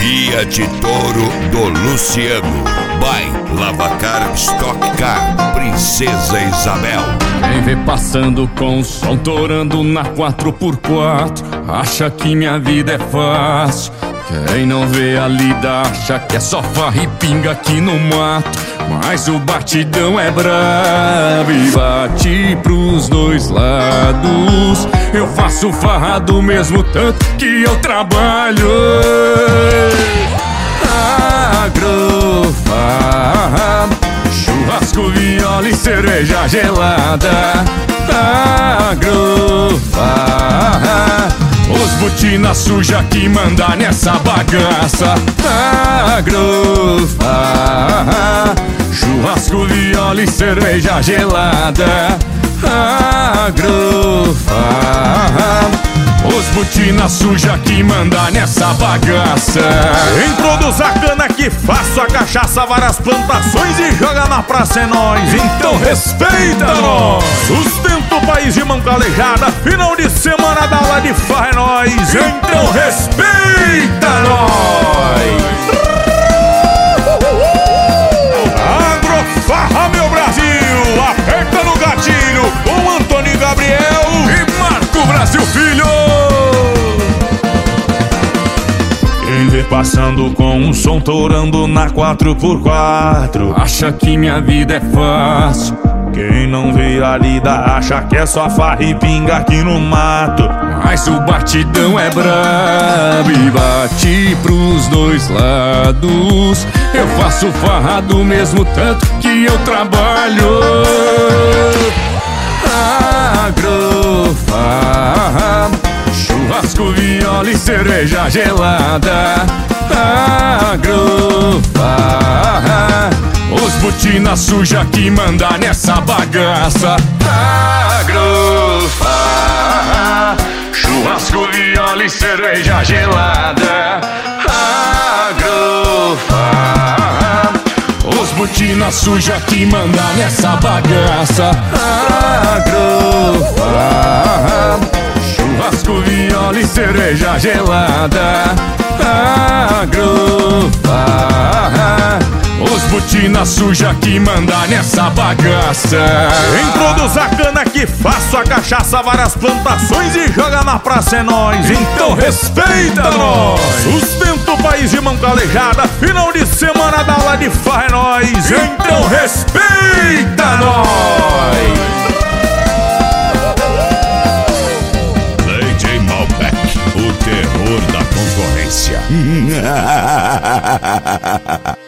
Fiat Toro do Luciano. By Lavacar Stock Car, Princesa Isabel. Quem vê passando com o som torando na 4x4 acha que minha vida é fácil. Quem não vê a lida acha que é só farra e pinga aqui no mato. Mas o batidão é brabo e bate pros dois lados. Eu faço farra do mesmo tanto que eu trabalho. Agrofarra, churrasco, viola e cerveja gelada. Agrofarra, os botina suja que manda nessa bagaça. Agrofarra, churrasco, viola e cerveja gelada. Agrofarra, os botina suja que manda nessa bagaça. Introduza a cana que faço a cachaça, várias plantações e joga na praça é nós. Então respeita nós. Sustenta o país de mão calejada, final de semana da aula de farra é nós. Então respeita nós. Agrofarra, meu Brasil, aperta no gatilho com Antônio Gabriel e Marco Brasil Filho. Quem vê passando com um som torando na 4x4 acha que minha vida é fácil. Quem não vê a lida acha que é só farra e pinga aqui no mato. Mas o batidão é brabo e bate pros dois lados. Eu faço farra do mesmo tanto que eu trabalho. Agrofarra, churrasco, viola e cerveja gelada. Agrofarra, os botina suja que manda nessa bagaça. Agrofarra, churrasco, viola e cerveja gelada. Agrofarra, os botina suja que manda nessa bagaça. Agrofarra, churrasco, viola e cerveja gelada. Agrofarra, os botina suja que manda nessa bagaça. Introduza a cana que faço a cachaça, várias plantações e joga na praça é nós. Então respeita nós. Sustenta o país de mão calejada, final de semana da aula de farra é nós. Então respeita nós. DJ Malbec, o terror da concorrência.